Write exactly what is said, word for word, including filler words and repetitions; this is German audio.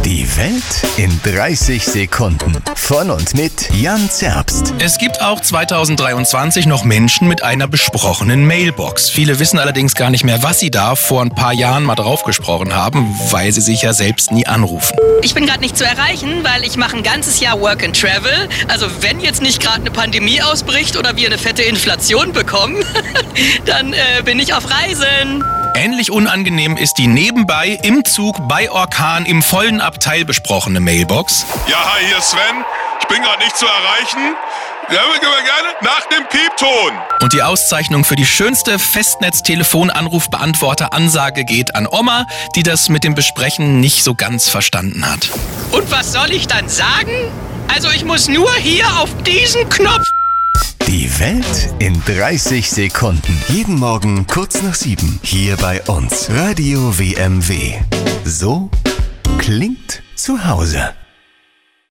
Die Welt in dreißig Sekunden. Von und mit Jan Zerbst. Es gibt auch zweitausenddreiundzwanzig noch Menschen mit einer besprochenen Mailbox. Viele wissen allerdings gar nicht mehr, was sie da vor ein paar Jahren mal drauf gesprochen haben, weil sie sich ja selbst nie anrufen. Ich bin gerade nicht zu erreichen, weil ich mache ein ganzes Jahr Work and Travel. Also wenn jetzt nicht gerade eine Pandemie ausbricht oder wir eine fette Inflation bekommen, dann äh, bin ich auf Reisen. Ähnlich unangenehm ist die nebenbei im Zug bei Orkan im vollen Abteil besprochene Mailbox. Ja, hi, hier ist Sven. Ich bin gerade nicht zu erreichen. Ja, wir können gerne nach dem Piepton. Und die Auszeichnung für die schönste Festnetz-Telefon-Anruf-Beantworter-Ansage geht an Oma, die das mit dem Besprechen nicht so ganz verstanden hat. Und was soll ich dann sagen? Also ich muss nur hier auf diesen Knopf. Die Welt in dreißig Sekunden. Jeden Morgen kurz nach sieben. Hier bei uns. Radio W M W. So klingt zu Hause.